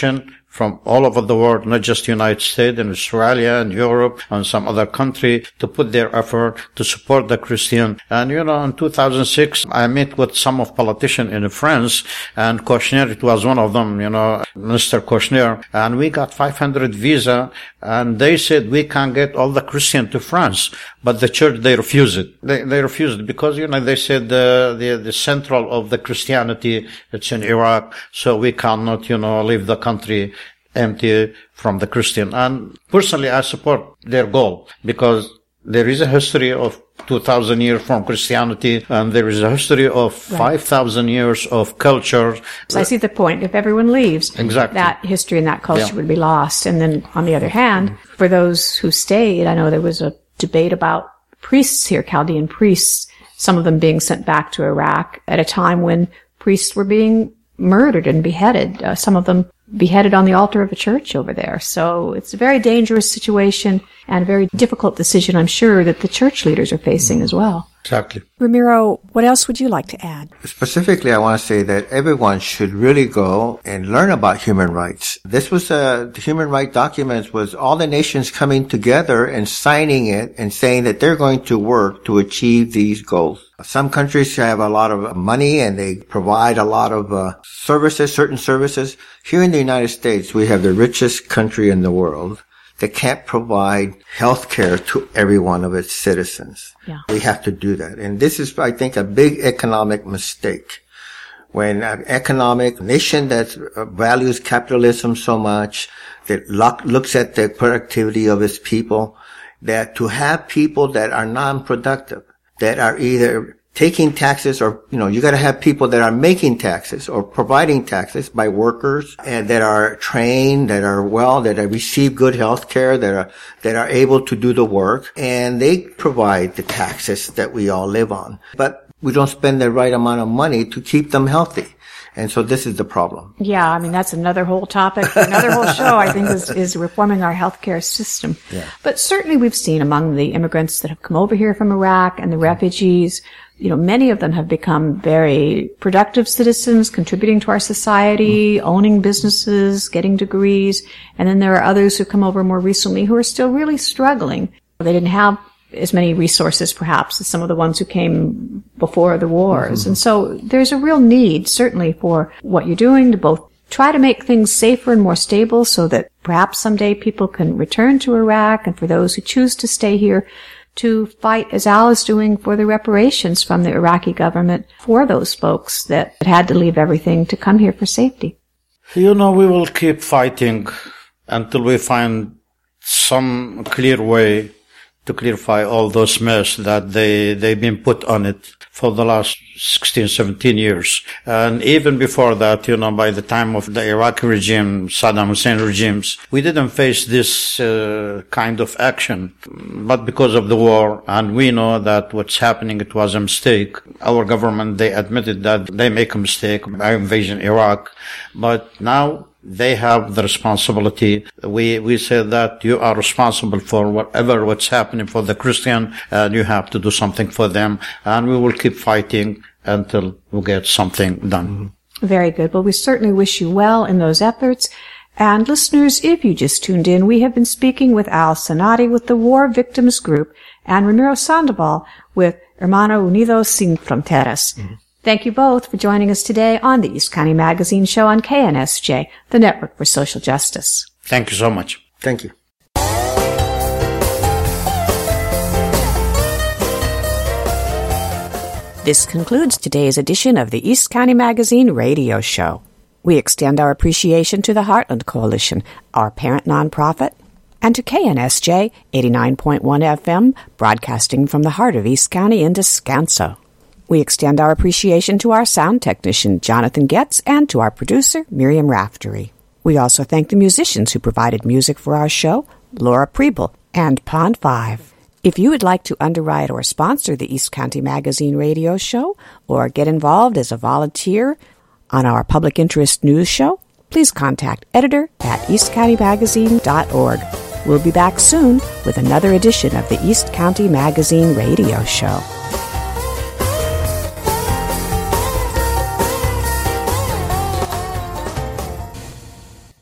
from all over the world, not just United States and Australia and Europe and some other country, to put their effort to support the Christian. And, in 2006, I met with some of politicians in France, and Kouchner, it was one of them, Minister Kouchner, and we got 500 visa, and they said we can get all the Christian to France, but the church, they refused it. They refused it because, they said the central of the Christianity, it's in Iraq, so we cannot, leave the country empty from the Christian. And personally, I support their goal because there is a history of 2,000 years from Christianity, and there is a history of 5,000 years of culture. So I see the point. If everyone leaves, exactly, that history and that culture would be lost. And then, on the other hand, for those who stayed, I know there was a debate about priests here, Chaldean priests, some of them being sent back to Iraq at a time when priests were being murdered and beheaded. Some of them beheaded on the altar of a church over there. So it's a very dangerous situation and a very difficult decision, I'm sure, that the church leaders are facing as well. Exactly. Ramiro, what else would you like to add? Specifically, I want to say that everyone should really go and learn about human rights. This was the human rights documents was all the nations coming together and signing it and saying that they're going to work to achieve these goals. Some countries have a lot of money and they provide a lot of services, certain services. Here in the United States, we have the richest country in the world that can't provide health care to every one of its citizens. Yeah. We have to do that. And this is, I think, a big economic mistake. When an economic nation that values capitalism so much, that looks at the productivity of its people, that to have people that are non-productive, that are either taking taxes or, you got to have people that are making taxes or providing taxes by workers and that are trained, that receive good health care, that are able to do the work, and they provide the taxes that we all live on. But we don't spend the right amount of money to keep them healthy. And so this is the problem. Yeah, that's another whole topic, another whole show, I think, is reforming our healthcare system. Yeah. But certainly we've seen among the immigrants that have come over here from Iraq and the refugees, many of them have become very productive citizens, contributing to our society, owning businesses, getting degrees. And then there are others who come over more recently who are still really struggling. They didn't have as many resources, perhaps, as some of the ones who came before the wars. And so there's a real need, certainly, for what you're doing to both try to make things safer and more stable so that perhaps someday people can return to Iraq, and for those who choose to stay here, to fight, as Al is doing, for the reparations from the Iraqi government for those folks that had to leave everything to come here for safety. We will keep fighting until we find some clear way to clarify all those mess that they've been put on it for the last 16, 17 years. And even before that, by the time of the Iraqi regime, Saddam Hussein regimes, we didn't face this kind of action. But because of the war, and we know that what's happening, it was a mistake. Our government, they admitted that they make a mistake by invasion Iraq. But now they have the responsibility. We said that you are responsible for what's happening for the Christian, and you have to do something for them. And we will keep fighting until we get something done. Very good. Well, we certainly wish you well in those efforts. And listeners, if you just tuned in, we have been speaking with Al Sanati with the War Victims Group and Ramiro Sandoval with Hermanos Unidos Sin Fronteras. Thank you both for joining us today on the East County Magazine Show on KNSJ, the Network for Social Justice. Thank you so much. Thank you. This concludes today's edition of the East County Magazine radio show. We extend our appreciation to the Heartland Coalition, our parent nonprofit, and to KNSJ 89.1 FM, broadcasting from the heart of East County in Descanso. We extend our appreciation to our sound technician, Jonathan Getz, and to our producer, Miriam Raftery. We also thank the musicians who provided music for our show, Laura Preble and Pond 5. If you would like to underwrite or sponsor the East County Magazine radio show or get involved as a volunteer on our public interest news show, please contact editor@eastcountymagazine.org. We'll be back soon with another edition of the East County Magazine radio show.